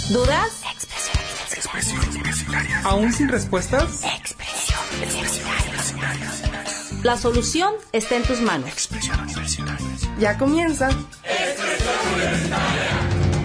¿Dudas? Expresión universitaria. ¿Aún sin respuestas? Expresión universitaria. La solución está en tus manos. Expresión universitaria. Ya comienza. Expresión universitaria.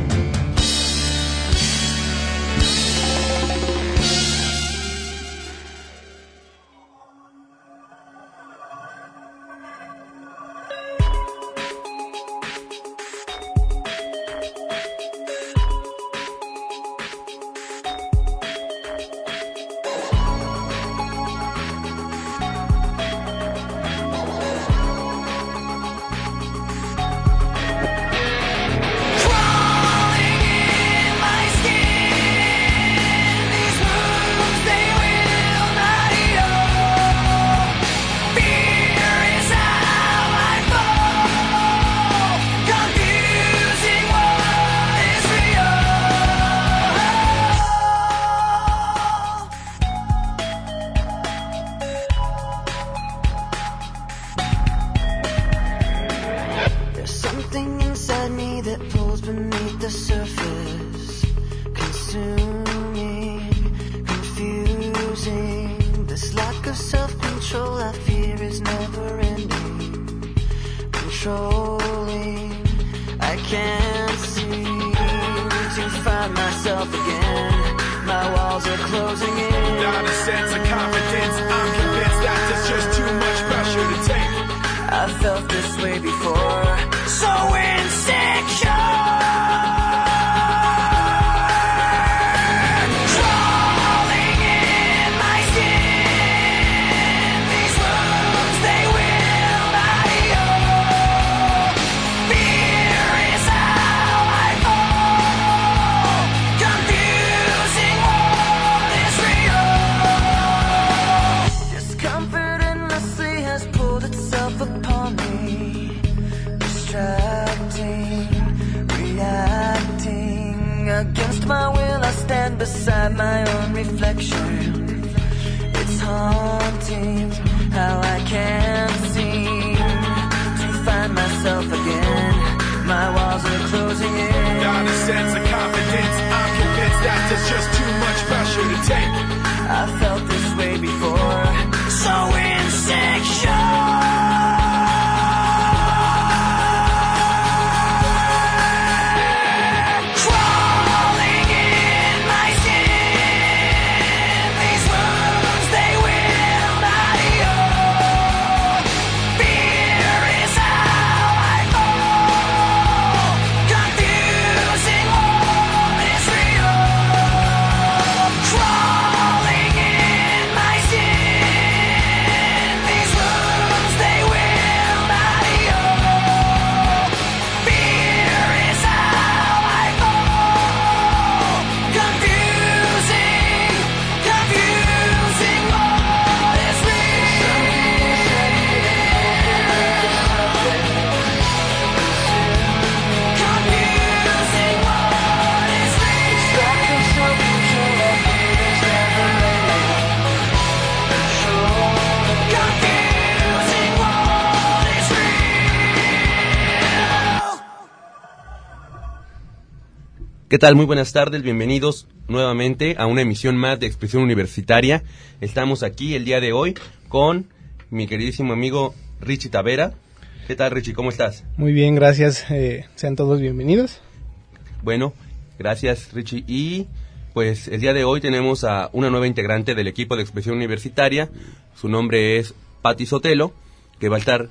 ¿Qué tal? Muy buenas tardes, bienvenidos nuevamente a una emisión más de Expresión Universitaria. Estamos aquí el día de hoy con mi queridísimo amigo Richie Tavera. ¿Qué tal, Richie? ¿Cómo estás? Muy bien, gracias. Sean todos bienvenidos. Bueno, gracias, Richie. Y pues el día de hoy tenemos a una nueva integrante del equipo de Expresión Universitaria. Su nombre es Patti Sotelo, que va a estar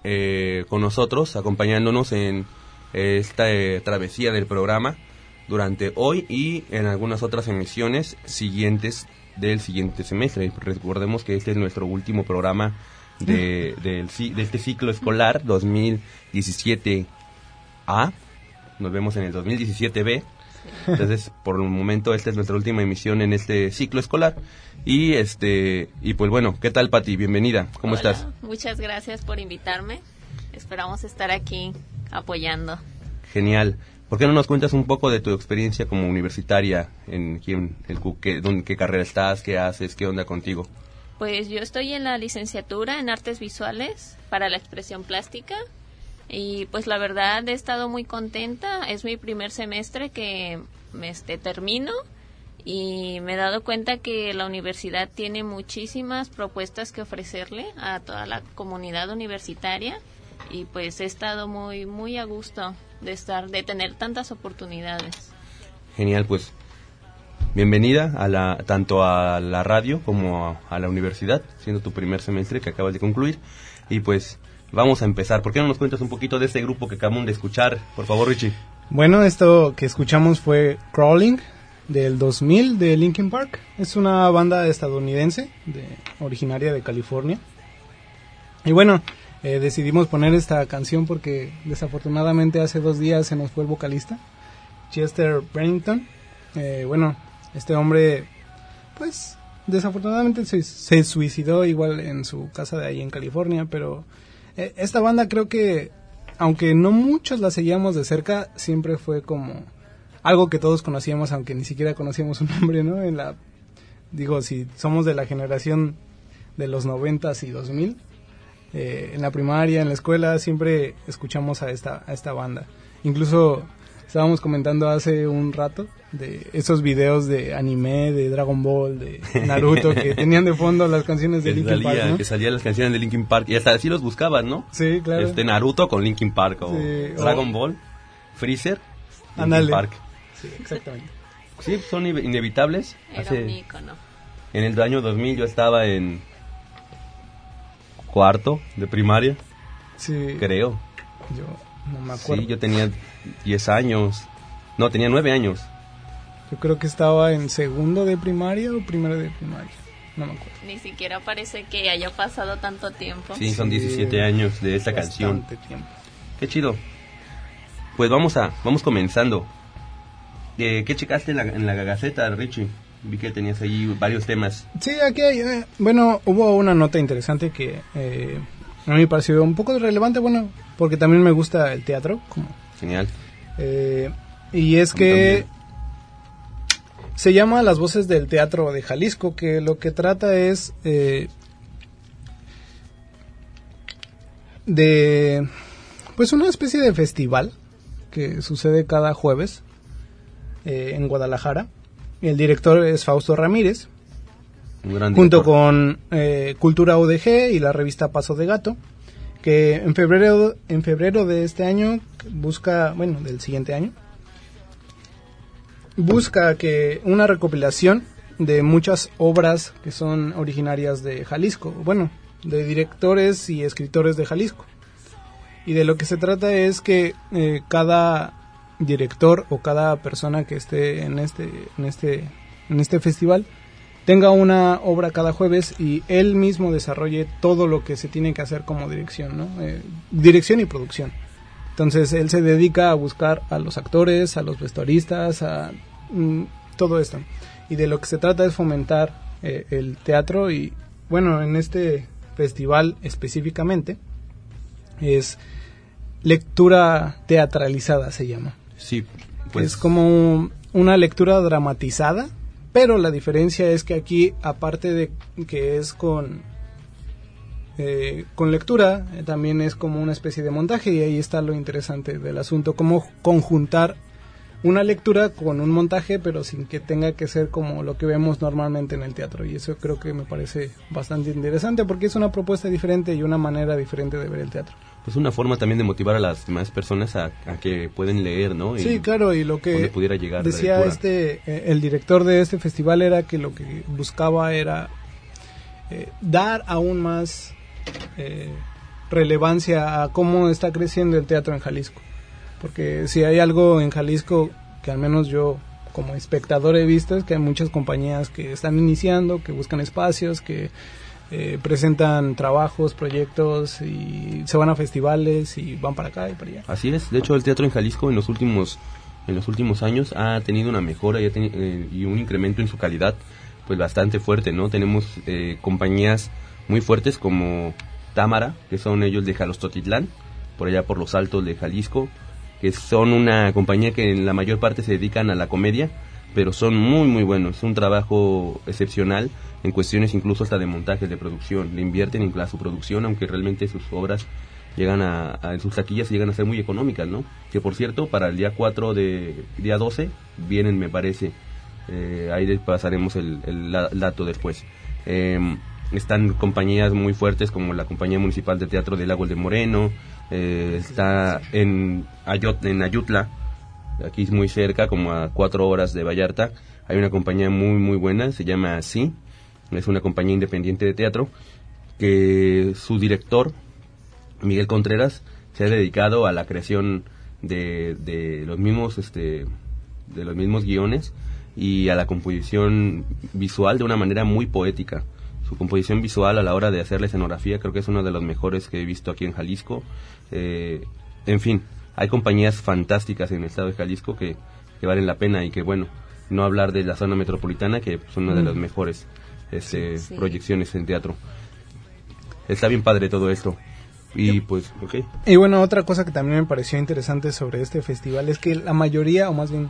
con nosotros, acompañándonos en esta travesía del programa durante hoy y en algunas otras emisiones siguientes del siguiente semestre. Recordemos que este es nuestro último programa de este ciclo escolar 2017A. Nos vemos en el 2017B. Entonces, por el momento, esta es nuestra última emisión en este ciclo escolar. Y pues bueno, ¿qué tal, Pati? Bienvenida. ¿Cómo estás? Muchas gracias por invitarme. Esperamos estar aquí apoyando. Genial. ¿Por qué no nos cuentas un poco de tu experiencia como universitaria? ¿Qué carrera estás? ¿Qué haces? ¿Qué onda contigo? Pues yo estoy en la licenciatura en Artes Visuales para la Expresión Plástica Y pues la verdad he estado muy contenta. Es mi primer semestre que termino y me he dado cuenta que la universidad tiene muchísimas propuestas que ofrecerle a toda la comunidad universitaria y pues he estado muy muy a gusto de tener tantas oportunidades. Genial, pues bienvenida tanto a la radio como a la universidad, siendo tu primer semestre que acabas de concluir. Y pues vamos a empezar. ¿Por qué no nos cuentas un poquito de este grupo que acabamos de escuchar? Por favor, Richie. Bueno, esto que escuchamos fue Crawling del 2000 de Linkin Park. Es una banda estadounidense originaria de California. Y bueno, decidimos poner esta canción porque desafortunadamente hace 2 días se nos fue el vocalista, Chester Bennington. Bueno, este hombre pues desafortunadamente se suicidó igual en su casa de ahí en California, pero esta banda creo que aunque no muchos la seguíamos de cerca, siempre fue como algo que todos conocíamos, aunque ni siquiera conocíamos su nombre, ¿no? Si somos de la generación de los 90s y 2000, en la primaria, en la escuela, siempre escuchamos a esta banda. Incluso estábamos comentando hace un rato de esos videos de anime, de Dragon Ball, de Naruto, que tenían de fondo las canciones de Linkin Park, ¿no? Que salían las canciones de Linkin Park, y hasta así los buscabas, ¿no? Sí, claro. Naruto con Linkin Park, o sí, Dragon Ball, Freezer, Linkin Ándale. Park. Sí, exactamente. Sí, son inevitables. Era un ícono. En el año 2000 yo estaba en cuarto de primaria, Sí. creo. Yo no me acuerdo. Sí, yo tenía 10 años. No, tenía 9 años. Yo creo que estaba en segundo de primaria o primero de primaria. No me acuerdo. Ni siquiera parece que haya pasado tanto tiempo. Sí, son 17 años de esta canción. Bastante tiempo. Qué chido. Pues vamos comenzando. ¿Qué checaste en la Gaceta, Richie? Vi que tenías ahí varios temas. Sí, aquí hay, hubo una nota interesante que a mí me pareció un poco relevante, bueno, porque también me gusta el teatro. Genial. Y es que se llama Las Voces del Teatro de Jalisco, que lo que trata es de pues una especie de festival que sucede cada jueves en Guadalajara. El director es Fausto Ramírez, Un gran junto director. con Cultura UDG y la revista Paso de Gato, que en febrero de este año del siguiente año, busca que una recopilación de muchas obras que son originarias de Jalisco, de directores y escritores de Jalisco. Y de lo que se trata es que cada director o cada persona que esté en este festival tenga una obra cada jueves y él mismo desarrolle todo lo que se tiene que hacer como dirección, ¿no? Dirección y producción. Entonces él se dedica a buscar a los actores, a los vestuaristas, a todo esto. Y de lo que se trata es fomentar el teatro y, en este festival específicamente es lectura teatralizada, se llama. Sí, pues Es como una lectura dramatizada, pero la diferencia es que aquí, aparte de que es con lectura, también es como una especie de montaje, y ahí está lo interesante del asunto, cómo conjuntar una lectura con un montaje, pero sin que tenga que ser como lo que vemos normalmente en el teatro, y eso creo que me parece bastante interesante, porque es una propuesta diferente y una manera diferente de ver el teatro. pues una forma también de motivar a las demás personas a que pueden leer, ¿no? Sí, claro, y lo que donde pudiera llegar decía la lectura. el director de este festival era que lo que buscaba era dar aún más relevancia a cómo está creciendo el teatro en Jalisco, porque si hay algo en Jalisco que al menos yo como espectador he visto, es que hay muchas compañías que están iniciando, que buscan espacios, que presentan trabajos, proyectos y se van a festivales y van para acá y para allá. Así es, de hecho el teatro en Jalisco en los últimos años ha tenido una mejora y un incremento en su calidad pues bastante fuerte, ¿no? Tenemos compañías muy fuertes como Támara, que son ellos de Jalostotitlán, por allá por los Altos de Jalisco, que son una compañía que en la mayor parte se dedican a la comedia, pero son muy muy buenos, es un trabajo excepcional en cuestiones incluso hasta de montaje, de producción, le invierten en su producción, aunque realmente sus obras llegan en sus taquillas y llegan a ser muy económicas, ¿no? Que por cierto, para el día 12 vienen, me parece, ahí les pasaremos el dato después. Están compañías muy fuertes como la Compañía Municipal de Teatro de Lagos de Moreno, está en Ayutla, aquí muy cerca, como a 4 horas de Vallarta. Hay una compañía muy muy buena, se llama Sí, es una compañía independiente de teatro, que su director, Miguel Contreras, se ha dedicado a la creación de los mismos guiones y a la composición visual de una manera muy poética. Su composición visual a la hora de hacer la escenografía creo que es uno de los mejores que he visto aquí en Jalisco. En fin, hay compañías fantásticas en el estado de Jalisco que valen la pena, y que bueno, no hablar de la zona metropolitana, que son una de las mejores proyecciones en teatro. Está bien padre todo esto. Y pues, okay. Y bueno, otra cosa que también me pareció interesante sobre este festival es que la mayoría, o más bien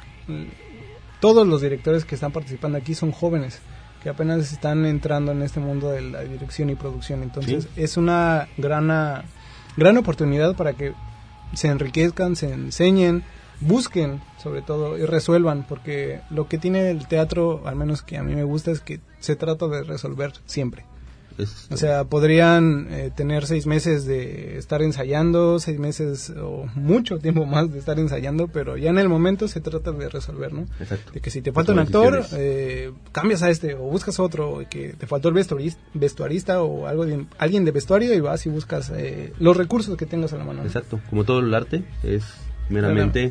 todos los directores que están participando aquí son jóvenes, que apenas están entrando en este mundo de la dirección y producción. Entonces es una gran oportunidad para que se enriquezcan, se enseñen, busquen sobre todo y resuelvan, porque lo que tiene el teatro, al menos que a mí me gusta, es que se trata de resolver siempre. O sea, podrían tener 6 meses de estar ensayando, 6 meses o mucho tiempo más de estar ensayando, pero ya en el momento se trata de resolver, ¿no? Exacto. De que si te falta un actor, cambias a o buscas otro, que te faltó el vestuarista o alguien de vestuario, y vas y buscas los recursos que tengas a la mano, ¿no? Exacto, como todo el arte es meramente,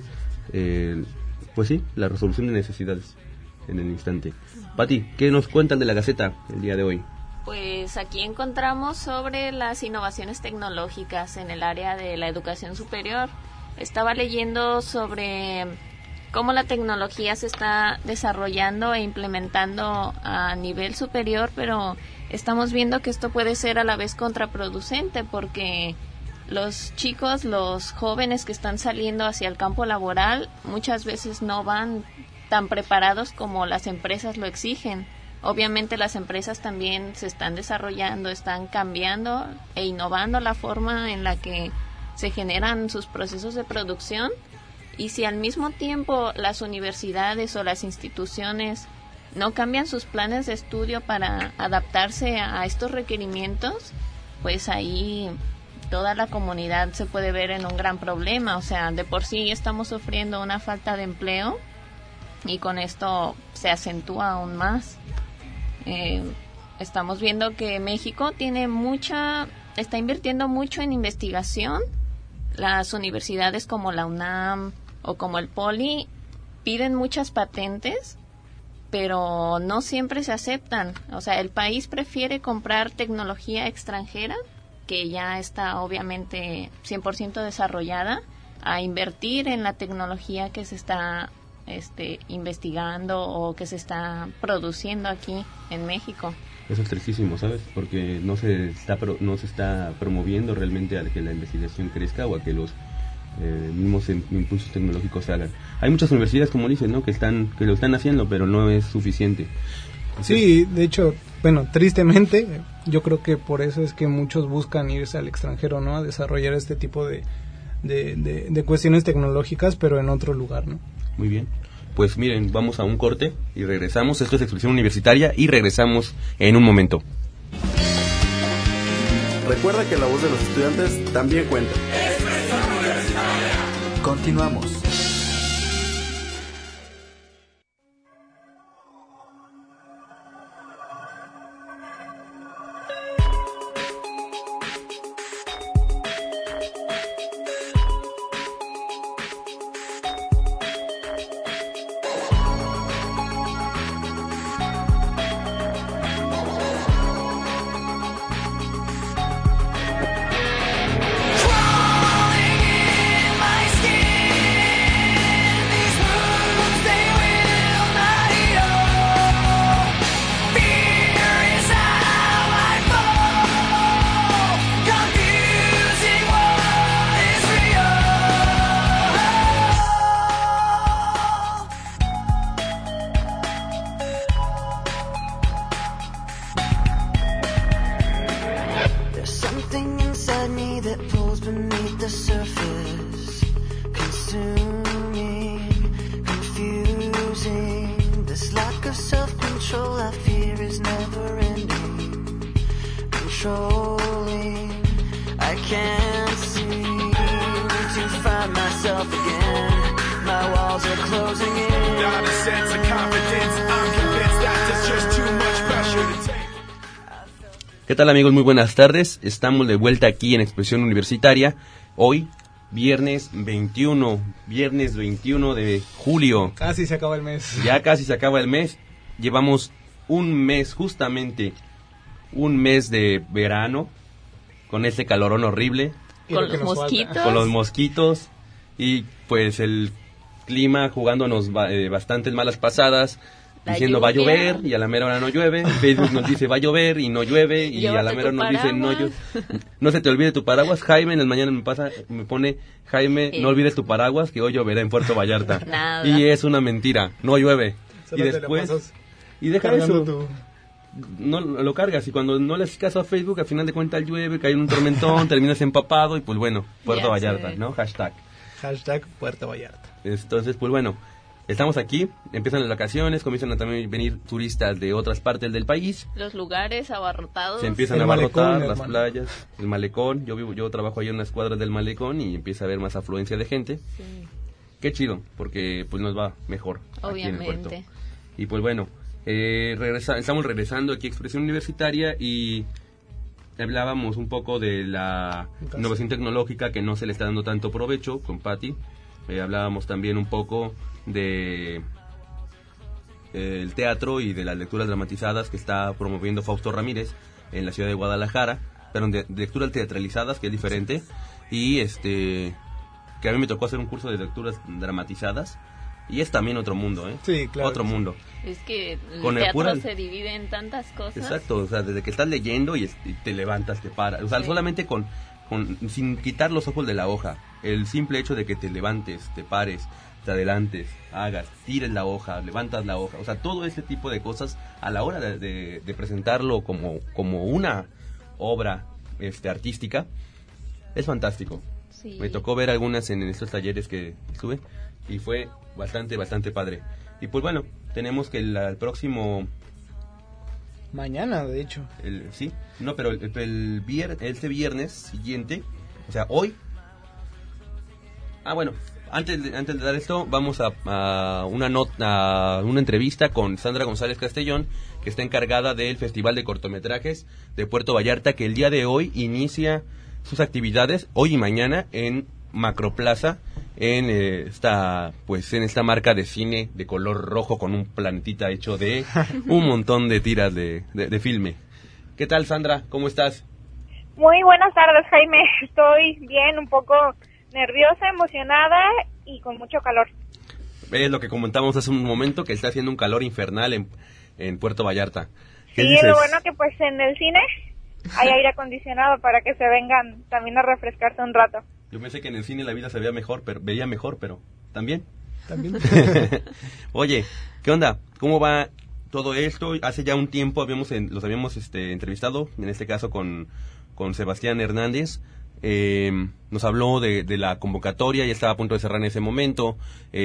pues sí, la resolución de necesidades en el instante. Pati, ¿qué nos cuentan de la Gaceta el día de hoy? Pues aquí encontramos sobre las innovaciones tecnológicas en el área de la educación superior. Estaba leyendo sobre cómo la tecnología se está desarrollando e implementando a nivel superior, pero estamos viendo que esto puede ser a la vez contraproducente, porque los chicos, los jóvenes que están saliendo hacia el campo laboral, muchas veces no van tan preparados como las empresas lo exigen. Obviamente las empresas también se están desarrollando, están cambiando e innovando la forma en la que se generan sus procesos de producción, y si al mismo tiempo las universidades o las instituciones no cambian sus planes de estudio para adaptarse a estos requerimientos, pues ahí toda la comunidad se puede ver en un gran problema. O sea, de por sí estamos sufriendo una falta de empleo y con esto se acentúa aún más. Estamos viendo que México está invirtiendo mucho en investigación. Las universidades como la UNAM o como el Poli piden muchas patentes, pero no siempre se aceptan. O sea, el país prefiere comprar tecnología extranjera, que ya está obviamente 100% desarrollada, a invertir en la tecnología que se está investigando o que se está produciendo aquí en México. Eso es tristísimo, ¿sabes? Porque no se está promoviendo realmente a que la investigación crezca o a que los mismos impulsos tecnológicos se hagan. Hay muchas universidades, como dicen, ¿no? que lo están haciendo, pero no es suficiente. Entonces, sí, de hecho, bueno, tristemente, yo creo que por eso es que muchos buscan irse al extranjero, ¿no? A desarrollar este tipo de cuestiones tecnológicas, pero en otro lugar, ¿no? Muy bien. Pues miren, vamos a un corte y regresamos. Esto es Expresión Universitaria y regresamos en un momento. Recuerda que la voz de los estudiantes también cuenta. Expresión Universitaria. Continuamos. Crawling in my skin. walls are closing in. Without a sense of confidence, I'm convinced that there's just too much pressure to take. ¿Qué tal, amigos? Muy buenas tardes. Estamos de vuelta aquí en Expresión Universitaria. Hoy, viernes 21 de julio. Casi se acaba el mes. Ya casi se acaba el mes. Llevamos un mes, justamente, un mes de verano, con este calorón horrible. Con los mosquitos. Con los mosquitos. Y pues el clima jugándonos bastantes malas pasadas. Diciendo va a llover y a la mera hora no llueve. Facebook nos dice va a llover y no llueve y llévate a la mera hora nos dice no llueve. paraguas. No se te olvide tu paraguas. Jaime en las mañanas me pone Jaime, no olvides tu paraguas que hoy lloverá en Puerto Vallarta. Nada. Y es una mentira, no llueve. Solo Y te la después pasas y deja cargando eso. No lo cargas y cuando no le haces caso a Facebook, al final de cuentas llueve, cae un tormentón, terminas empapado y pues bueno, Puerto Ya Vallarta, sé. ¿no? Hashtag. Hashtag Puerto Vallarta. Entonces, pues bueno, estamos aquí, empiezan las vacaciones, comienzan a también venir turistas de otras partes del país, Los lugares abarrotados. se empiezan El a abarrotar malecón, las hermano. playas, el malecón, yo trabajo ahí en unas cuadras del malecón y empieza a haber más afluencia de gente. Sí, Qué chido, porque pues nos va mejor aquí en el puerto. obviamente. Y pues bueno, estamos regresando aquí a Expresión Universitaria y hablábamos un poco de la innovación tecnológica que no se le está dando tanto provecho con Patti. Hablábamos también un poco de el teatro y de las lecturas dramatizadas que está promoviendo Fausto Ramírez en la ciudad de Guadalajara, pero de lecturas teatralizadas, que es diferente, y que a mí me tocó hacer un curso de lecturas dramatizadas y es también otro mundo, ¿eh? Sí, claro. Otro mundo. Es que el Con el teatro pura- se divide en tantas cosas. Exacto, o sea, desde que estás leyendo y te levantas, te paras, o sea, Sí. solamente sin quitar los ojos de la hoja, el simple hecho de que te levantes, te pares, te adelantes, hagas, tires la hoja, levantas la hoja, o sea, todo ese tipo de cosas a la hora de presentarlo como una obra artística, es fantástico. Sí. Me tocó ver algunas en estos talleres que estuve y fue bastante padre. Y pues bueno, tenemos que el próximo... Mañana, de hecho. Sí, no, pero este viernes siguiente, o sea, hoy... bueno, antes de dar esto, vamos a una entrevista con Sandra González Castellón, que está encargada del Festival de Cortometrajes de Puerto Vallarta, que el día de hoy inicia sus actividades, hoy y mañana, en Macroplaza, en esta marca de cine de color rojo con un plantita hecho de un montón de tiras de filme. ¿Qué tal, Sandra? ¿Cómo estás? Muy buenas tardes, Jaime. Estoy bien, un poco nerviosa, emocionada y con mucho calor. Es lo que comentábamos hace un momento, que está haciendo un calor infernal en Puerto Vallarta. ¿Qué Sí, dices? lo bueno que pues en el cine hay aire acondicionado para que se vengan también a refrescarse un rato. Yo pensé que en el cine la vida se veía mejor, pero ¿también? También. Oye, ¿qué onda? ¿Cómo va todo esto? Hace ya un tiempo los habíamos entrevistado, en este caso con Sebastián Hernández. Nos habló de la convocatoria, ya estaba a punto de cerrar en ese momento.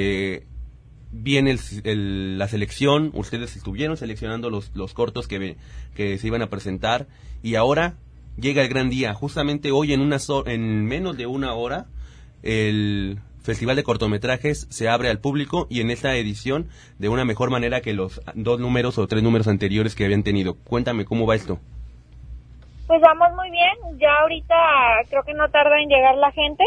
Viene la selección, ustedes estuvieron seleccionando los cortos que se iban a presentar y ahora llega el gran día. Justamente hoy en menos de una hora el Festival de Cortometrajes se abre al público y en esta edición de una mejor manera que los 2 números o 3 números anteriores que habían tenido. Cuéntame cómo va esto. Pues vamos muy bien, ya ahorita creo que no tarda en llegar la gente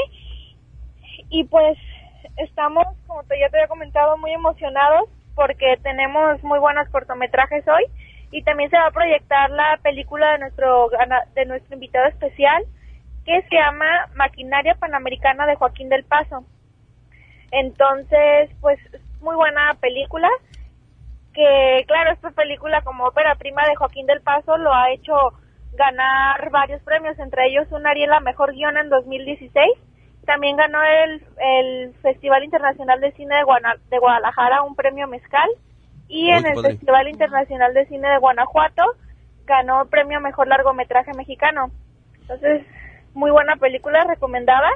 y pues estamos, como ya te había comentado, muy emocionados porque tenemos muy buenos cortometrajes hoy y también se va a proyectar la película de nuestro invitado especial que se llama Maquinaria Panamericana de Joaquín del Paso. Entonces, pues muy buena película que, claro, esta película como ópera prima de Joaquín del Paso lo ha hecho ganar varios premios, entre ellos un Ariel a Mejor Guión en 2016. También ganó el Festival Internacional de Cine de Guadalajara un premio Mezcal y en el Festival Internacional de Cine de Guanajuato ganó el premio Mejor Largometraje Mexicano. Entonces, muy buena película, recomendada.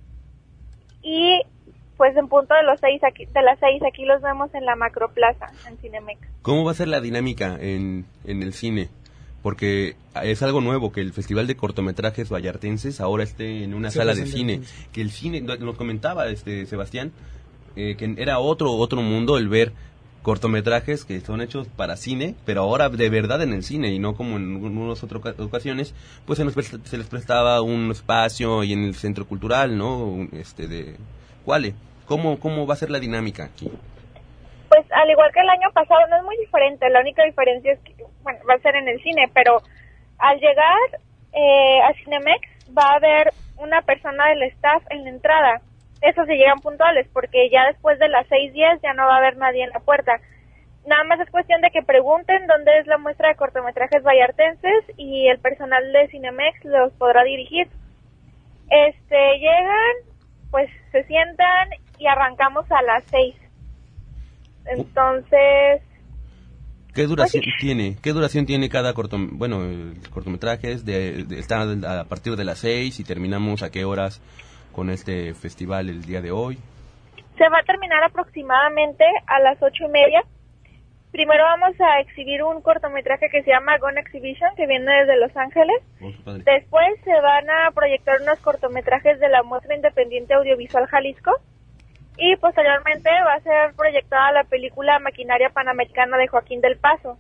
Y pues en punto de las 6 aquí los vemos en la Macroplaza, en Cinemex. ¿Cómo va a ser la dinámica en el cine? Porque es algo nuevo que el Festival de Cortometrajes Vallartenses ahora esté en una sala de cine. Que el cine, nos comentaba Sebastián, que era otro mundo el ver cortometrajes que son hechos para cine, pero ahora de verdad en el cine y no como en algunas otras ocasiones, pues se les prestaba un espacio y en el centro cultural, ¿no? ¿Cómo va a ser la dinámica aquí? Pues al igual que el año pasado no es muy diferente, la única diferencia es que, bueno, va a ser en el cine, pero al llegar a Cinemex va a haber una persona del staff en la entrada. Eso se llegan puntuales, porque ya después de las 6:10 ya no va a haber nadie en la puerta. Nada más es cuestión de que pregunten dónde es la muestra de cortometrajes vallartenses y el personal de Cinemex los podrá dirigir. Llegan, pues se sientan y arrancamos a las 6. Entonces... ¿Qué duración tiene? ¿Qué duración tiene cada cortometraje? Está a partir de las 6 y terminamos a qué horas con este festival el día de hoy? Se va a terminar aproximadamente a las 8:30. Primero vamos a exhibir un cortometraje que se llama Gone Exhibition, que viene desde Los Ángeles. Después se van a proyectar unos cortometrajes de la Muestra Independiente Audiovisual Jalisco. Y posteriormente va a ser proyectada la película Maquinaria Panamericana de Joaquín del Paso.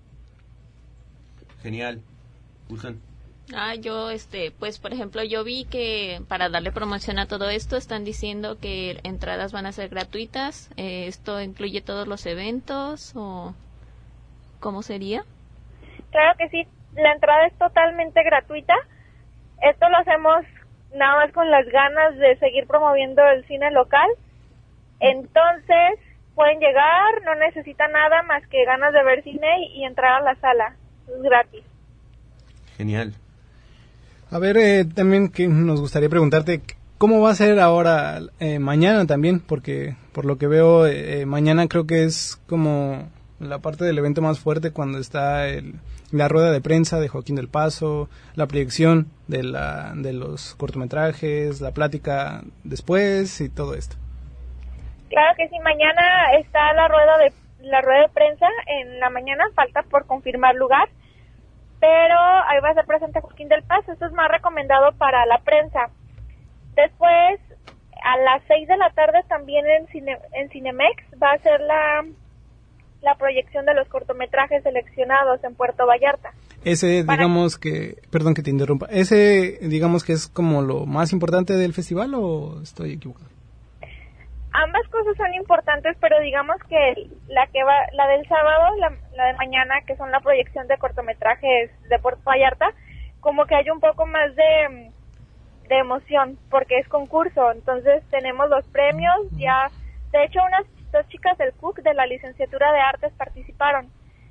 Genial. ¿Usan? Yo, pues, por ejemplo, yo vi que para darle promoción a todo esto están diciendo que entradas van a ser gratuitas. ¿Esto incluye todos los eventos o cómo sería? Claro que sí, la entrada es totalmente gratuita. Esto lo hacemos nada más con las ganas de seguir promoviendo el cine local. Entonces, pueden llegar, no necesitan nada más que ganas de ver cine y entrar a la sala. Es gratis. Genial. A ver, también que nos gustaría preguntarte, ¿cómo va a ser ahora mañana también? Porque por lo que veo, mañana creo que es como la parte del evento más fuerte cuando está la rueda de prensa de Joaquín del Paso, la proyección de los cortometrajes, la plática después y todo esto. Claro que sí, mañana está la rueda de prensa en la mañana, falta por confirmar lugar. Pero ahí va a ser presente Joaquín del Paso. Esto es más recomendado para la prensa. Después, a las 6 de la tarde también en Cinemex va a ser la proyección de los cortometrajes seleccionados en Puerto Vallarta. Digamos que, perdón que te interrumpa, digamos que es como lo más importante del festival, ¿o estoy equivocado? Ambas cosas son importantes, pero digamos que la del sábado, la de mañana, que son la proyección de cortometrajes de Puerto Vallarta, como que hay un poco más de emoción, porque es concurso. Entonces tenemos los premios, ya, de hecho unas 2 chicas del CUC de la licenciatura de artes participaron.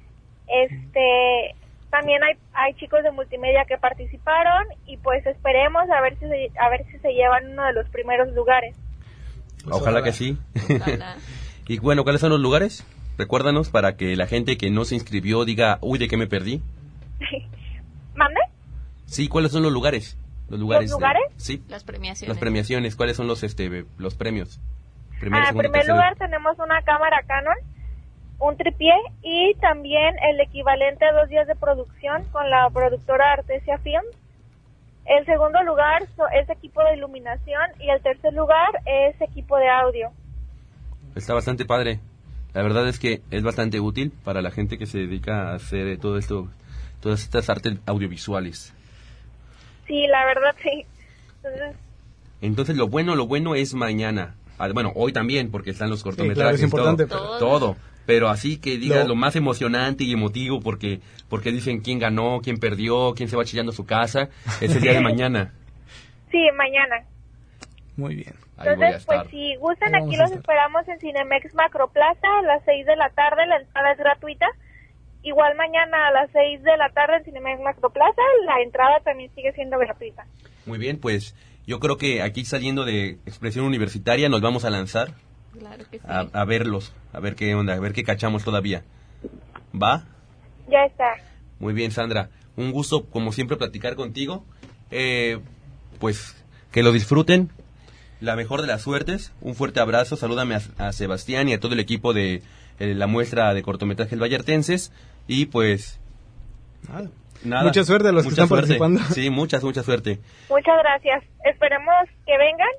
También hay chicos de multimedia que participaron y pues esperemos a ver si se llevan uno de los primeros lugares. Ojalá que sí. Ojalá. Y bueno, ¿cuáles son los lugares? Recuérdanos para que la gente que no se inscribió diga, uy, ¿de qué me perdí? ¿Mande? Sí, ¿cuáles son los lugares? ¿Los lugares? Sí. Las premiaciones. Las premiaciones, ¿cuáles son los premios? En primer lugar tenemos una cámara Canon, un tripié y también el equivalente a 2 días de producción con la productora Artesia Films. El segundo lugar es equipo de iluminación y el tercer lugar es equipo de audio. Está bastante padre. La verdad es que es bastante útil para la gente que se dedica a hacer todo esto, todas estas artes audiovisuales. Sí, la verdad sí. Entonces lo bueno es mañana. Bueno, hoy también, porque están los cortometrajes. Sí, claro, es importante. Todo. Pero así que digas lo más emocionante y emotivo, porque dicen quién ganó, quién perdió, quién se va chillando a su casa, es el día de mañana. Sí, mañana. Muy bien. Entonces, pues si gustan, aquí los esperamos en Cinemex Macroplaza a las 6 de la tarde, la entrada es gratuita. Igual mañana a las 6 de la tarde en Cinemex Macroplaza, la entrada también sigue siendo gratuita. Muy bien, pues yo creo que aquí saliendo de Expresión Universitaria nos vamos a lanzar. Claro que sí. A verlos, a ver qué onda, a ver qué cachamos todavía. ¿Va? Ya está. Muy bien, Sandra. Un gusto, como siempre, platicar contigo. Pues que lo disfruten. La mejor de las suertes. Un fuerte abrazo. Salúdame a Sebastián y a todo el equipo de la muestra de cortometrajes vallartenses. Y pues... Nada. Mucha suerte a los que están participando. Sí, mucha suerte. Muchas gracias. Esperemos que vengan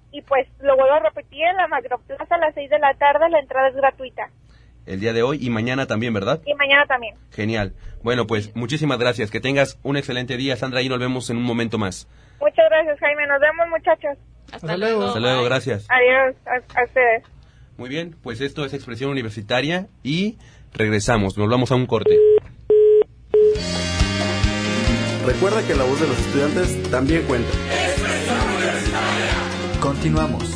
Y pues lo vuelvo a repetir, en la Macroplaza a las 6 de la tarde, la entrada es gratuita. El día de hoy y mañana también, ¿verdad? Y mañana también. Genial. Bueno, pues muchísimas gracias. Que tengas un excelente día, Sandra, y nos vemos en un momento más. Muchas gracias, Jaime. Nos vemos, muchachos. Hasta luego. Hasta luego, gracias. Adiós a ustedes. Muy bien, pues esto es Expresión Universitaria y regresamos. Nos vamos a un corte. Recuerda que la voz de los estudiantes también cuenta. Continuamos.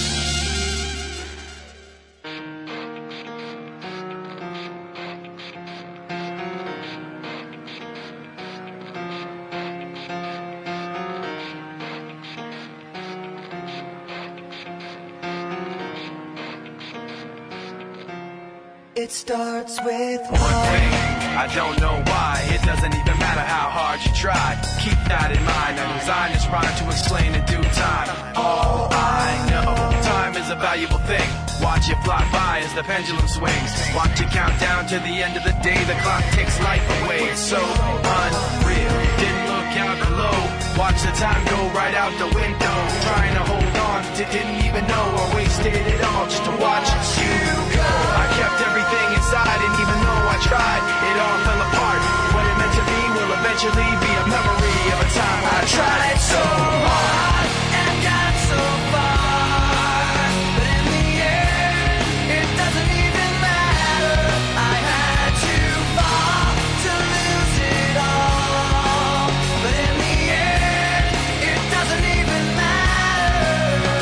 It starts with one thing. I don't know why. It doesn't even matter how hard you try. Keep that in mind. I designed this rhyme to explain in due time. All I know, time is a valuable thing. Watch it fly by as the pendulum swings. Watch it count down to the end of the day. The clock takes life away. It's so unreal. Didn't look out below. Watch the time go right out the window. Trying to hold on to didn't even know I wasted it all just to watch you go. I kept everything inside, and even though I tried, it all fell apart. What it meant to be will eventually be a memory of a time I tried so hard and got so far. But in the end, it doesn't even matter. I had to fall to lose it all. But in the end, it doesn't even matter.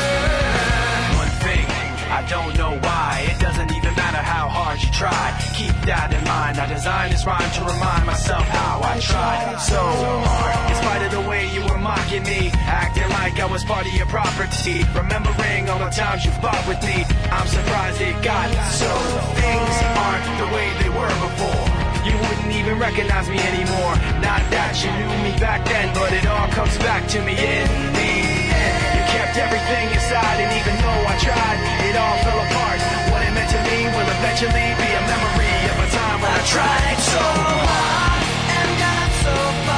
One thing, I don't know why. It doesn't even matter how hard you try. Keep that in mind. I designed this rhyme to remind myself how I tried so hard. In spite of the way you were mocking me, acting like I was part of your property, remembering all the times you fought with me, I'm surprised it got so. Things aren't the way they were before. You wouldn't even recognize me anymore. Not that you knew me back then, but it all comes back to me in the end. You kept everything inside, and even though I tried, it all fell apart. What it meant to me will eventually be a memory of a time when I tried so hard and got so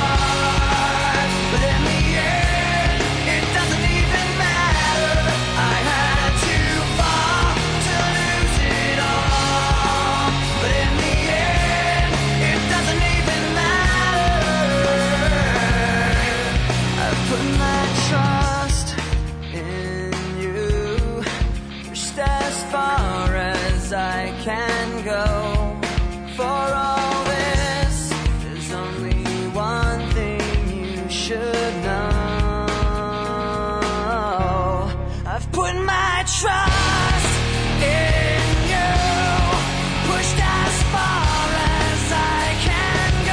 far. But in the end, it doesn't even matter. I had to fall to lose it all. But in the end, it doesn't even matter. I put my trust in you, pushed as far as I can go. For all this, there's only one thing you should know. I've put my trust in you, pushed as far as I can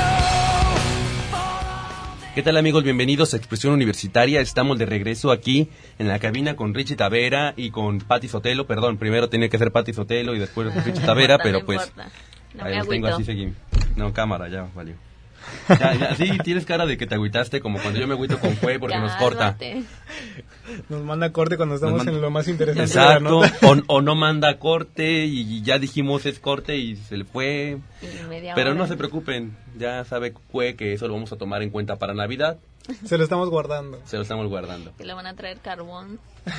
go. ¿Qué tal, amigos? Bienvenidos a Expresión Universitaria. Estamos de regreso aquí en la cabina con Richie Tavera y con Pati Sotelo. Perdón, primero tenía que ser Pati Sotelo y después Richie Tavera, pero pues No ahí me los tengo, agüito. así seguimos. No, cámara, ya valió. Ya, sí, tienes cara de que te agüitaste, como cuando yo me agüito con Fue porque nos corta. Cálmate. Nos manda corte cuando estamos Nos manda- en lo más interesante de la Exacto, nota. o no manda corte y ya dijimos es corte y se le fue. Y media Pero hora. no se preocupen, ya sabe Fue que eso lo vamos a tomar en cuenta para Navidad. Se lo estamos guardando. Se lo estamos guardando. Que le van a traer carbón.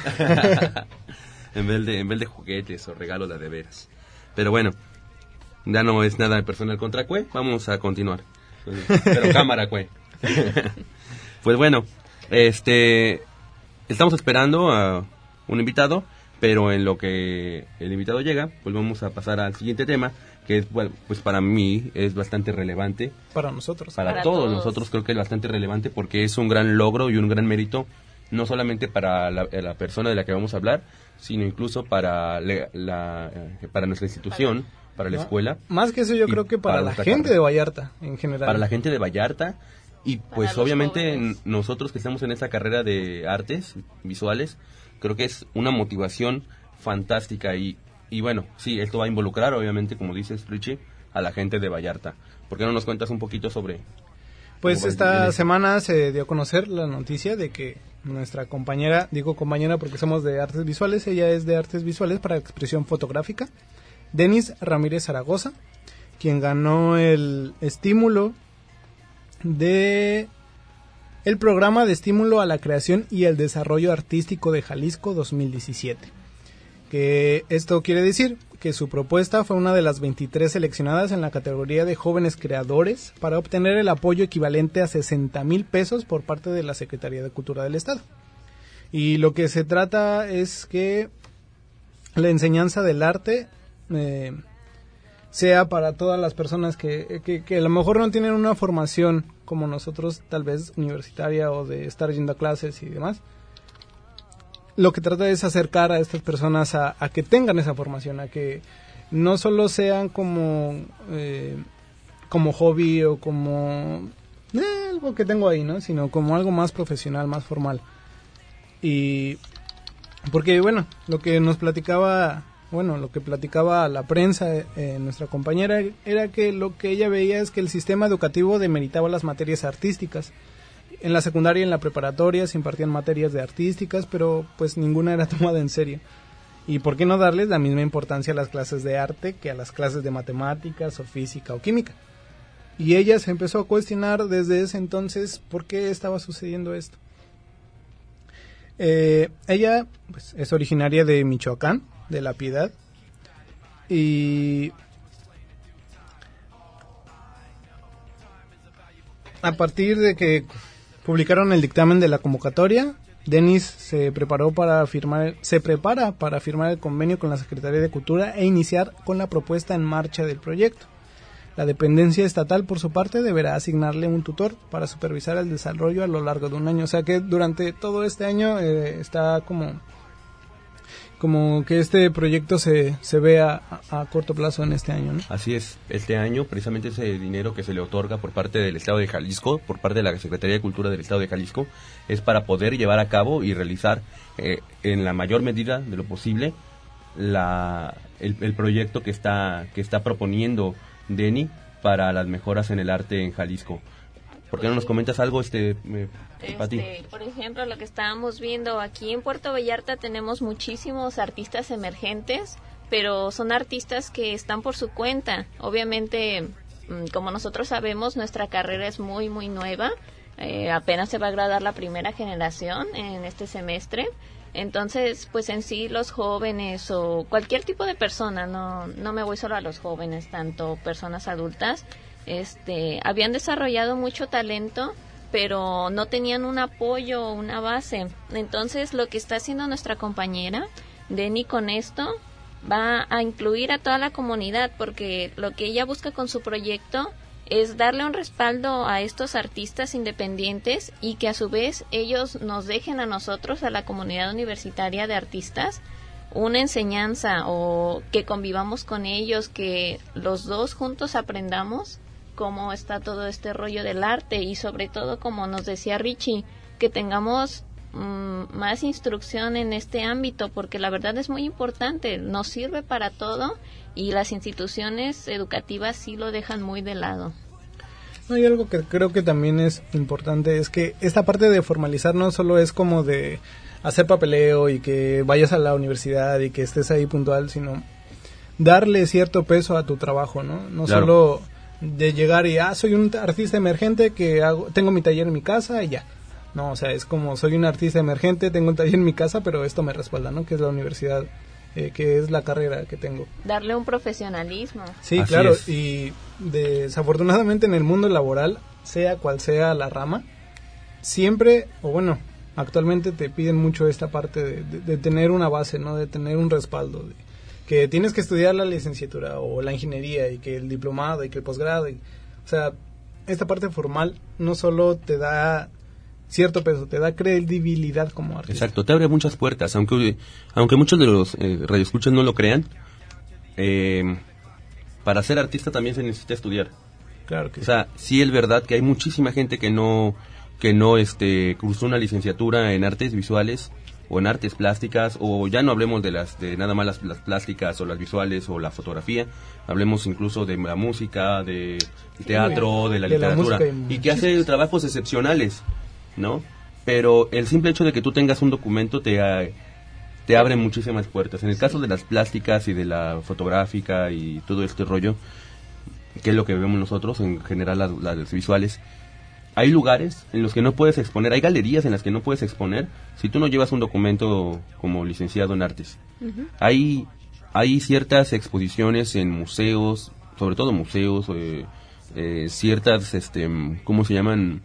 en vez de juguetes o regalos de veras. Pero bueno, ya no es nada personal contra Cue, vamos a continuar. Pero cámara, Cue. Pues bueno, estamos esperando a un invitado, pero en lo que el invitado llega, pues vamos a pasar al siguiente tema, que es, bueno, pues para mí es bastante relevante. Para nosotros. Para todos nosotros creo que es bastante relevante porque es un gran logro y un gran mérito, no solamente para la persona de la que vamos a hablar, sino incluso para para nuestra institución, para la escuela. Más que eso, yo y creo que para la nuestra gente carrera. de Vallarta, en general. Para la gente de Vallarta y pues los obviamente jóvenes. nosotros que estamos en esa carrera de artes visuales, creo que es una motivación fantástica y bueno, sí, esto va a involucrar obviamente, como dices Richie, a la gente de Vallarta. ¿Por qué no nos cuentas un poquito sobre...? Pues cómo va esta el- semana se dio a conocer la noticia de que nuestra compañera, digo compañera porque somos de artes visuales, ella es de artes visuales para expresión fotográfica, Denis Ramírez Zaragoza, quien ganó el estímulo de el Programa de Estímulo a la Creación y el Desarrollo Artístico de Jalisco 2017. Que esto quiere decir que su propuesta fue una de las 23 seleccionadas en la categoría de jóvenes creadores para obtener el apoyo equivalente a 60,000 pesos por parte de la Secretaría de Cultura del Estado. Y lo que se trata es que la enseñanza del arte sea para todas las personas que a lo mejor no tienen una formación como nosotros, tal vez universitaria o de estar yendo a clases y demás. Lo que trata es acercar a estas personas a que tengan esa formación, a que no solo sean como hobby o como algo que tengo ahí, ¿no? Sino como algo más profesional, más formal. Y porque, bueno, lo que platicaba la prensa, nuestra compañera, era que lo que ella veía es que el sistema educativo demeritaba las materias artísticas. En la secundaria y en la preparatoria se impartían materias de artísticas, pero pues ninguna era tomada en serio. ¿Y por qué no darles la misma importancia a las clases de arte que a las clases de matemáticas o física o química? Y ella se empezó a cuestionar desde ese entonces por qué estaba sucediendo esto. Ella pues, es originaria de Michoacán, de La Piedad, y a partir de que publicaron el dictamen de la convocatoria, Denis se prepara para firmar el convenio con la Secretaría de Cultura e iniciar con la puesta en marcha del proyecto. La dependencia estatal, por su parte, deberá asignarle un tutor para supervisar el desarrollo a lo largo de un año. O sea que durante todo este año está como que este proyecto se vea a corto plazo en este año, ¿no? Así es, este año precisamente ese dinero que se le otorga por parte del Estado de Jalisco, por parte de la Secretaría de Cultura del Estado de Jalisco, es para poder llevar a cabo y realizar en la mayor medida de lo posible el proyecto que está proponiendo Deni para las mejoras en el arte en Jalisco. ¿Por qué no nos comentas algo, Pati? Por ejemplo, lo que estábamos viendo aquí en Puerto Vallarta, tenemos muchísimos artistas emergentes, pero son artistas que están por su cuenta. Obviamente, como nosotros sabemos, nuestra carrera es muy, muy nueva. Apenas se va a graduar la primera generación en este semestre. Entonces, pues en sí los jóvenes o cualquier tipo de persona, no me voy solo a los jóvenes, tanto personas adultas, habían desarrollado mucho talento, pero no tenían un apoyo o una base. Entonces, lo que está haciendo nuestra compañera Deni con esto va a incluir a toda la comunidad, porque lo que ella busca con su proyecto es darle un respaldo a estos artistas independientes y que a su vez ellos nos dejen a nosotros, a la comunidad universitaria de artistas, una enseñanza o que convivamos con ellos, que los dos juntos aprendamos cómo está todo este rollo del arte y sobre todo, como nos decía Richie, que tengamos más instrucción en este ámbito, porque la verdad es muy importante, nos sirve para todo y las instituciones educativas sí lo dejan muy de lado. Hay algo que creo que también es importante, es que esta parte de formalizar no solo es como de hacer papeleo y que vayas a la universidad y que estés ahí puntual, sino darle cierto peso a tu trabajo, ¿no? No claro. Solo de llegar y soy un artista emergente que tengo mi taller en mi casa y ya. No, o sea, es como soy un artista emergente, tengo un taller en mi casa, pero esto me respalda, ¿no? Que es la universidad, que es la carrera que tengo. Darle un profesionalismo. Sí, así claro, es. Y desafortunadamente en el mundo laboral, sea cual sea la rama, siempre, o bueno, actualmente te piden mucho esta parte de tener una base, ¿no? De tener un respaldo, que tienes que estudiar la licenciatura o la ingeniería y que el diplomado y que el posgrado. O sea, esta parte formal no solo te da cierto peso, te da credibilidad como artista. Exacto, te abre muchas puertas, aunque muchos de los radioescuchas no lo crean. Para ser artista también se necesita estudiar. Claro que sí. O sea, sí es verdad que hay muchísima gente que no cursó una licenciatura en artes visuales o en artes plásticas, o ya no hablemos de nada más las plásticas o las visuales o la fotografía, hablemos incluso de la música, de teatro, de la literatura, y que hace trabajos excepcionales, ¿no? Pero el simple hecho de que tú tengas un documento te abre muchísimas puertas. En el caso de las plásticas y de la fotográfica y todo este rollo, que es lo que vemos nosotros, en general las visuales, hay lugares en los que no puedes exponer, hay galerías en las que no puedes exponer si tú no llevas un documento como licenciado en artes. Uh-huh. Hay ciertas exposiciones en museos, sobre todo museos, ciertas, ¿cómo se llaman?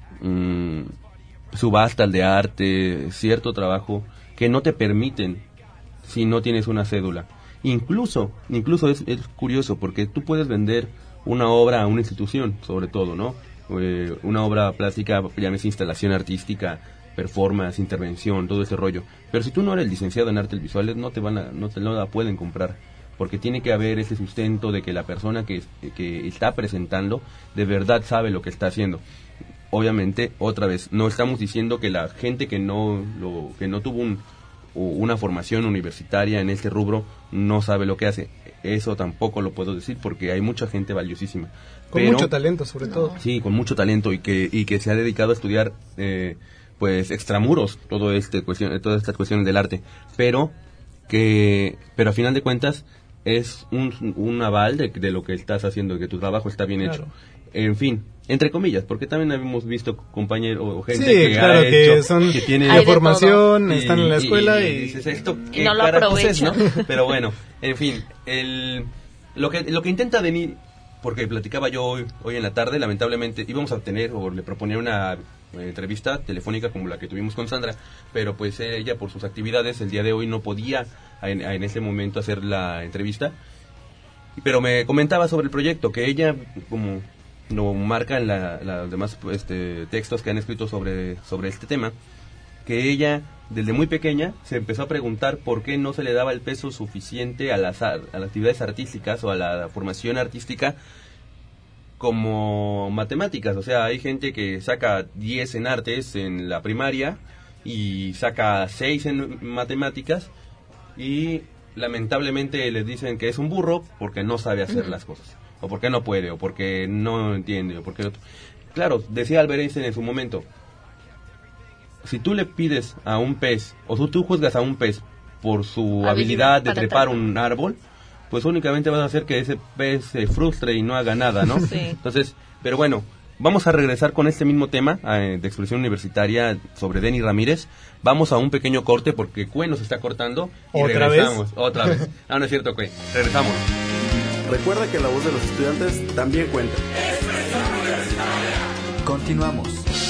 Subastas de arte, cierto trabajo que no te permiten si no tienes una cédula. Incluso es curioso porque tú puedes vender una obra a una institución, sobre todo, ¿no? Una obra plástica, llámese instalación artística, performance, intervención, todo ese rollo. Pero si tú no eres licenciado en artes visuales, no te la pueden comprar, porque tiene que haber ese sustento de que la persona que está presentando de verdad sabe lo que está haciendo. Obviamente, otra vez, no estamos diciendo que la gente que no tuvo una formación universitaria en este rubro no sabe lo que hace. Eso tampoco lo puedo decir porque hay mucha gente valiosísima. Con mucho talento, sobre todo. Sí, con mucho talento y que se ha dedicado a estudiar pues extramuros todas estas cuestiones del arte. Pero a final de cuentas es un aval de lo que estás haciendo, de que tu trabajo está bien hecho. En fin, entre comillas, porque también hemos visto compañeros o gente que tiene de formación, están en la escuela y dices esto, ¿qué no lo aprovechan? ¿No? Pero bueno, en fin, lo que intenta Denny, porque platicaba yo hoy en la tarde, lamentablemente íbamos a obtener o le proponía una entrevista telefónica como la que tuvimos con Sandra, pero pues ella por sus actividades el día de hoy no podía en ese momento hacer la entrevista, pero me comentaba sobre el proyecto, que ella, como lo marca en los demás textos que han escrito sobre este tema, que ella desde muy pequeña se empezó a preguntar por qué no se le daba el peso suficiente a las actividades artísticas o a la formación artística como matemáticas. O sea, hay gente que saca 10 en artes en la primaria y saca 6 en matemáticas y lamentablemente les dicen que es un burro porque no sabe hacer las cosas, o porque no puede, o porque no entiende, o porque no... Claro, decía Albert Einstein en su momento, si tú le pides a un pez, o tú juzgas a un pez por su habilidad de trepar un árbol, pues únicamente vas a hacer que ese pez se frustre y no haga nada, ¿no? Sí. Entonces, pero bueno, vamos a regresar con este mismo tema de expresión universitaria sobre Denny Ramírez. Vamos a un pequeño corte porque Cue nos está cortando y regresamos. ¿Otra vez? No es cierto, Cue. Regresamos. Recuerda que la voz de los estudiantes también cuenta. Continuamos.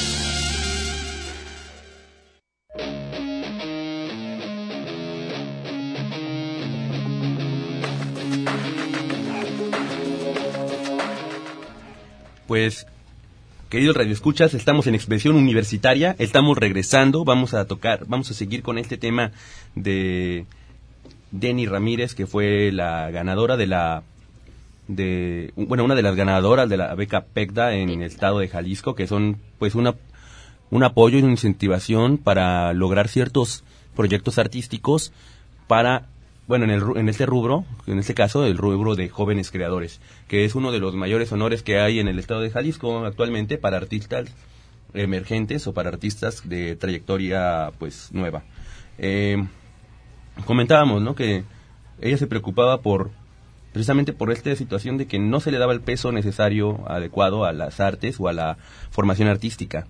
Pues, queridos radioescuchas, estamos en Expresión Universitaria, estamos regresando, vamos a seguir con este tema de Denny Ramírez, que fue la ganadora una de las ganadoras de la beca PECDA en el estado de Jalisco, que son pues un apoyo y una incentivación para lograr ciertos proyectos artísticos para, bueno, en este rubro, en este caso el rubro de jóvenes creadores, que es uno de los mayores honores que hay en el estado de Jalisco actualmente para artistas emergentes o para artistas de trayectoria pues nueva. Comentábamos, ¿no?, que ella se preocupaba precisamente por esta situación de que no se le daba el peso necesario, adecuado a las artes o a la formación artística.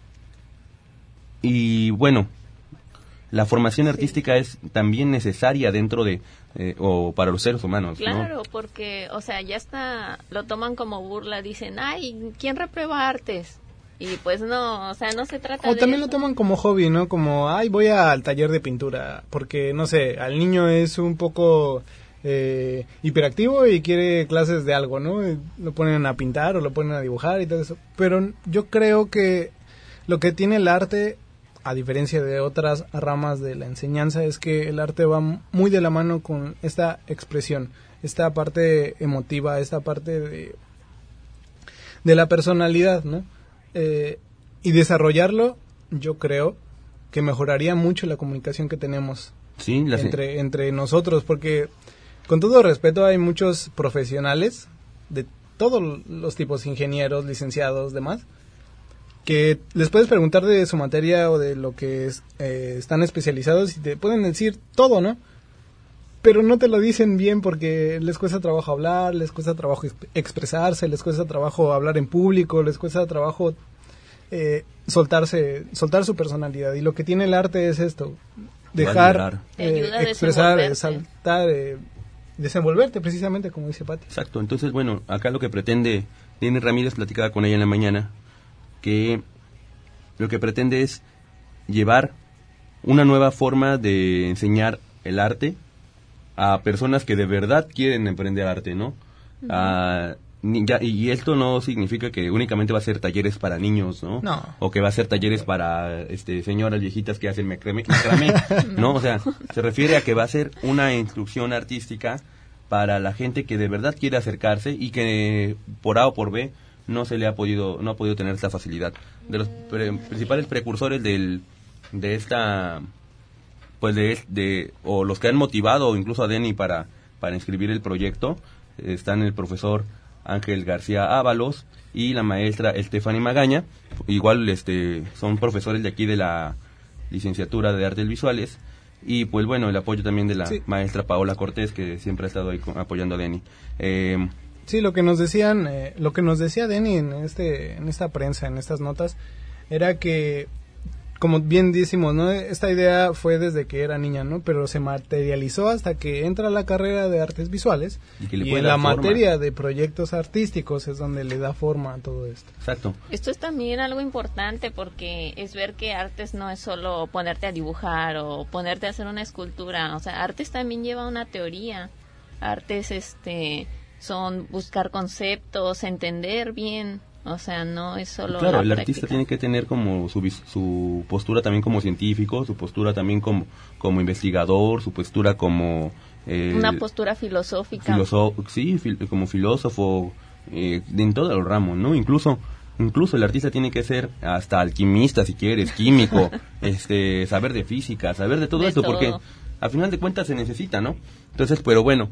Y bueno, la formación artística es también necesaria dentro de, o para los seres humanos, claro, ¿no? Porque, o sea, ya lo toman como burla, dicen, ay, ¿quién reprueba artes? Y pues no, o sea, no se trata de O también eso. lo toman como hobby, ¿no? Como, ay, voy al taller de pintura, porque, no sé, al niño es un poco hiperactivo y quiere clases de algo, ¿no? Lo ponen a pintar o lo ponen a dibujar y todo eso. Pero yo creo que lo que tiene el arte, a diferencia de otras ramas de la enseñanza, es que el arte va muy de la mano con esta expresión, esta parte emotiva, esta parte de la personalidad, ¿no? Y desarrollarlo, yo creo que mejoraría mucho la comunicación que tenemos entre nosotros, porque con todo respeto hay muchos profesionales de todos los tipos, ingenieros, licenciados, demás, que les puedes preguntar de su materia o de lo que están especializados y te pueden decir todo, ¿no? Pero no te lo dicen bien porque les cuesta trabajo hablar, les cuesta trabajo expresarse, les cuesta trabajo hablar en público, les cuesta trabajo soltar su personalidad. Y lo que tiene el arte es esto, dejar expresar, saltar, desenvolverte precisamente, como dice Pati. Exacto, entonces bueno, acá lo que pretende, Denny Ramírez, platicaba con ella en la mañana, que lo que pretende es llevar una nueva forma de enseñar el arte a personas que de verdad quieren emprender arte, ¿no? Y esto no significa que únicamente va a ser talleres para niños, ¿no? No. O que va a ser talleres para señoras viejitas que hacen macramé, ¿no? O sea, se refiere a que va a ser una instrucción artística para la gente que de verdad quiere acercarse y que por A o por B no ha podido tener esta facilidad. De los principales precursores de esta, pues o los que han motivado incluso a Denny para inscribir el proyecto, están el profesor Ángel García Ábalos y la maestra Estefany Magaña. Igual son profesores de aquí de la licenciatura de Artes Visuales. Y pues bueno, el apoyo también de la maestra Paola Cortés, que siempre ha estado ahí apoyando a Denny. Sí, lo que nos decía Denny en esta prensa, en estas notas, era que, como bien decimos, ¿no? Esta idea fue desde que era niña, ¿no? Pero se materializó hasta que entra a la carrera de artes visuales y en la materia de proyectos artísticos es donde le da forma a todo esto. Exacto. Esto es también algo importante porque es ver que artes no es solo ponerte a dibujar o ponerte a hacer una escultura, o sea, artes también lleva una teoría. Artes son buscar conceptos, entender bien. O sea, no es solo claro, el práctica. artista tiene que tener como su postura también como científico, su postura también como investigador, su postura como... una postura filosófica. Como filósofo, en todos los ramos, ¿no? Incluso el artista tiene que ser hasta alquimista, si quieres, químico, saber de física, saber de todo esto, porque al final de cuentas se necesita, ¿no? Entonces, pero bueno,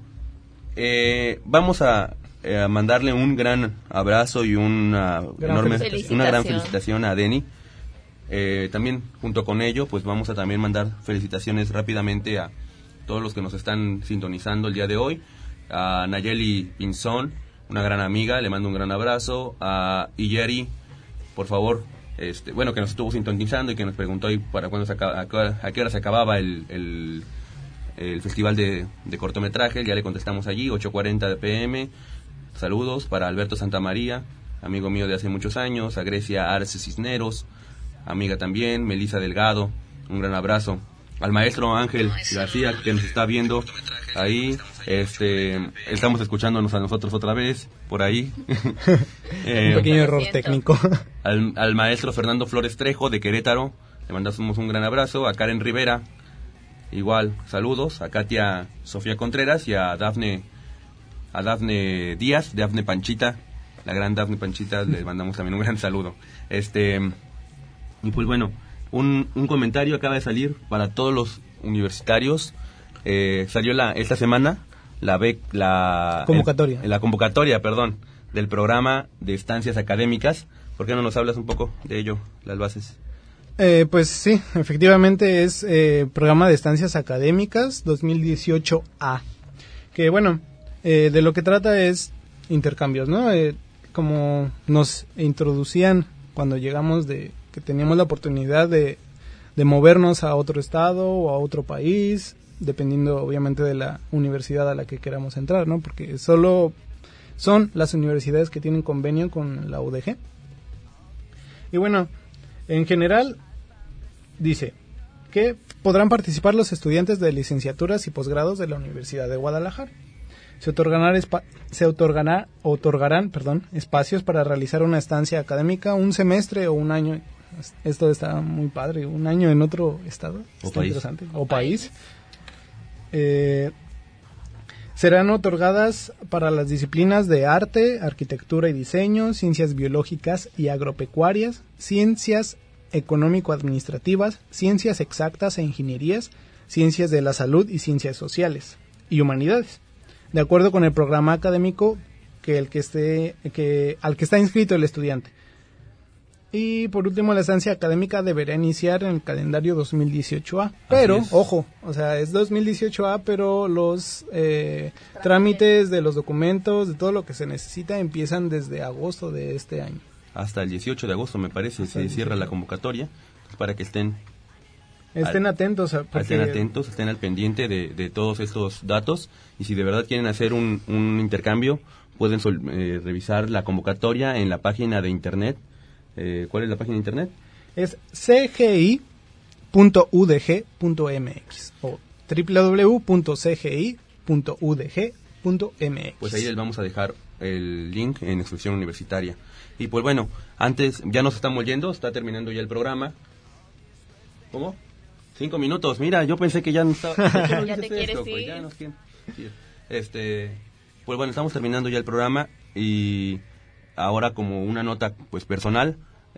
vamos a mandarle un gran abrazo y una gran felicitación a Denny. También junto con ello, pues vamos a también mandar felicitaciones rápidamente a todos los que nos están sintonizando el día de hoy. A Nayeli Pinzón, una gran amiga, le mando un gran abrazo. A Iyeri, por favor, que nos estuvo sintonizando y que nos preguntó ahí para cuándo a qué hora se acababa el festival de cortometraje. Ya le contestamos allí, 8:40 p.m. Saludos para Alberto Santamaría, amigo mío de hace muchos años, a Grecia Arce Cisneros, amiga también, Melissa Delgado, un gran abrazo. Al maestro Ángel García, que nos está viendo ahí, estamos escuchándonos a nosotros otra vez, por ahí. Un pequeño error técnico. Al maestro Fernando Flores Trejo, de Querétaro, le mandamos un gran abrazo. A Karen Rivera, igual, saludos. A Katia Sofía Contreras y a Dafne Díaz, Dafne Panchita, la gran Dafne Panchita, le mandamos también un gran saludo. Y pues bueno, un comentario acaba de salir para todos los universitarios. Salió esta semana la convocatoria, del programa de estancias académicas. ¿Por qué no nos hablas un poco de ello, las bases? Pues sí, efectivamente es programa de estancias académicas 2018A, que bueno, de lo que trata es intercambios, ¿no? Como nos introducían cuando llegamos, que teníamos la oportunidad de movernos a otro estado o a otro país, dependiendo obviamente de la universidad a la que queramos entrar, ¿no? Porque solo son las universidades que tienen convenio con la UDG. Y bueno, en general dice que podrán participar los estudiantes de licenciaturas y posgrados de la Universidad de Guadalajara. Se otorgarán espacios para realizar una estancia académica, un semestre o un año. Esto está muy padre, un año en otro estado. Está interesante. O país. Serán otorgadas para las disciplinas de arte, arquitectura y diseño, ciencias biológicas y agropecuarias, ciencias económico-administrativas, ciencias exactas e ingenierías, ciencias de la salud y ciencias sociales y humanidades, de acuerdo con el programa académico al que está inscrito el estudiante. Y por último, la estancia académica deberá iniciar en el calendario 2018A. Pero, ojo, o sea, es 2018A, pero los trámites de los documentos, de todo lo que se necesita, empiezan desde agosto de este año. hasta el 18 de agosto, me parece, se cierra la convocatoria, para que estén atentos. Estén al pendiente de todos estos datos, y si de verdad quieren hacer un intercambio, pueden revisar la convocatoria en la página de internet. ¿Cuál es la página de internet? Es cgi.udg.mx o www.cgi.udg.mx. Pues ahí les vamos a dejar el link en Expresión Universitaria. Y pues bueno, antes ya nos estamos yendo, está terminando ya el programa. ¿Cómo? 5 minutos, mira, yo pensé que ya no estaba... Ya te quieres ir. Pues ya nos quieren. Pues bueno, estamos terminando ya el programa, y ahora como una nota pues personal,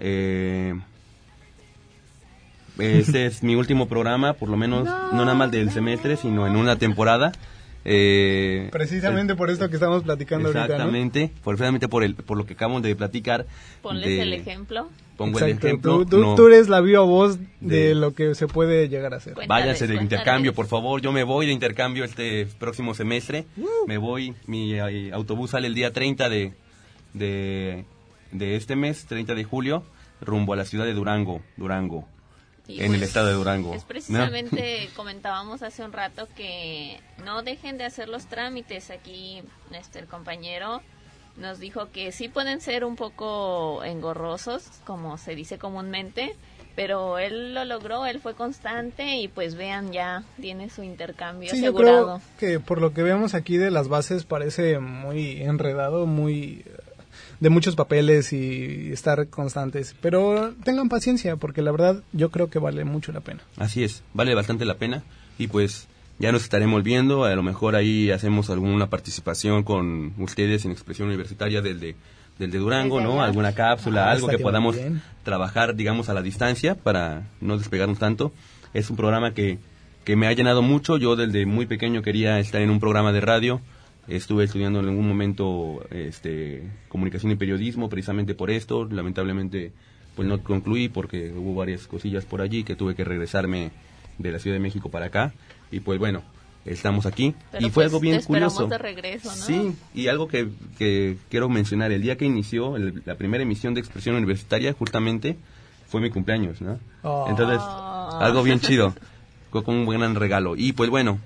este es mi último programa, por lo menos no nada más del semestre, sino en una temporada. Precisamente por esto que estamos platicando exactamente, ahorita, ¿no? Precisamente por lo que acabamos de platicar. Ponles el ejemplo. Pongo Exacto. el ejemplo. Tú eres la viva voz de lo que se puede llegar a hacer. Váyanse de intercambio, por favor. Yo me voy de intercambio este próximo semestre. Me voy, mi autobús sale el día 30 de este mes, 30 de julio, rumbo a la ciudad de Durango. Y en el estado de Durango. Es precisamente, comentábamos hace un rato que no dejen de hacer los trámites. Aquí el compañero nos dijo que sí pueden ser un poco engorrosos, como se dice comúnmente, pero él lo logró, él fue constante, y pues vean, ya tiene su intercambio asegurado. Yo creo que por lo que vemos aquí de las bases parece muy enredado, muy de muchos papeles y estar constantes, pero tengan paciencia, porque la verdad yo creo que vale mucho la pena. Así es, vale bastante la pena, y pues ya nos estaremos viendo, a lo mejor ahí hacemos alguna participación con ustedes en Expresión Universitaria del de Durango, ¿no? Alguna cápsula, algo que podamos trabajar, digamos, a la distancia para no despegarnos tanto. Es un programa que me ha llenado mucho. Yo desde muy pequeño quería estar en un programa de radio. Estuve estudiando en algún momento comunicación y periodismo, precisamente por esto. Lamentablemente pues no concluí porque hubo varias cosillas por allí que tuve que regresarme de la Ciudad de México para acá. Y pues bueno, estamos aquí. Pero y fue pues algo bien curioso. De regreso, ¿no? Sí, y algo que quiero mencionar, el día que inició la primera emisión de Expresión Universitaria, justamente fue mi cumpleaños, ¿no? Entonces, algo bien chido, fue con un gran regalo. Y pues bueno,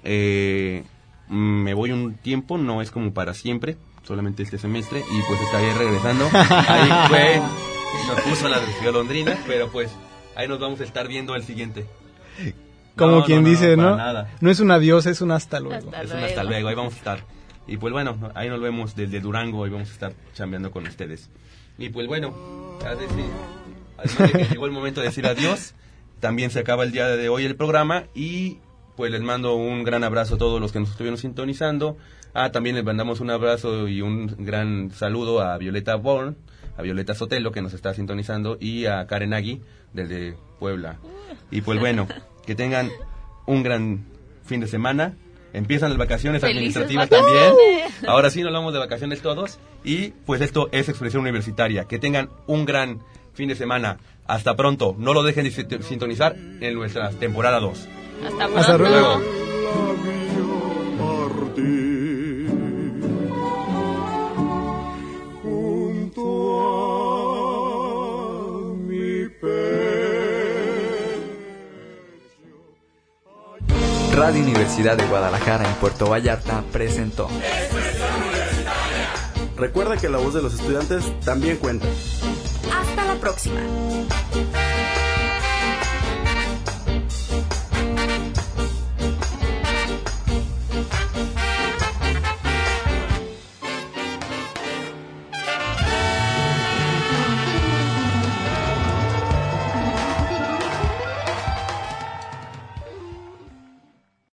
me voy un tiempo, no es como para siempre, solamente este semestre, y pues estaré regresando. Ahí fue, nos puso la golondrina, pero pues ahí nos vamos a estar viendo el siguiente. Como quien dice, ¿no? Nada. No es un adiós, es un hasta luego. Es un hasta luego, ahí vamos a estar. Y pues bueno, ahí nos vemos desde Durango, ahí vamos a estar chambeando con ustedes. Y pues bueno, además de que llegó el momento de decir adiós, también se acaba el día de hoy el programa, y pues les mando un gran abrazo a todos los que nos estuvieron sintonizando. También les mandamos un abrazo y un gran saludo a Violeta Born, a Violeta Sotelo, que nos está sintonizando, y a Karen Agui, desde Puebla. Y pues bueno, que tengan un gran fin de semana. Empiezan las vacaciones administrativas también. Ahora sí nos vamos de vacaciones todos. Y pues esto es Expresión Universitaria. Que tengan un gran fin de semana. Hasta pronto. No lo dejen de sintonizar en nuestra temporada 2. Hasta pronto. Hasta luego. Radio Universidad de Guadalajara en Puerto Vallarta presentó. Recuerda que la voz de los estudiantes también cuenta. Hasta la próxima.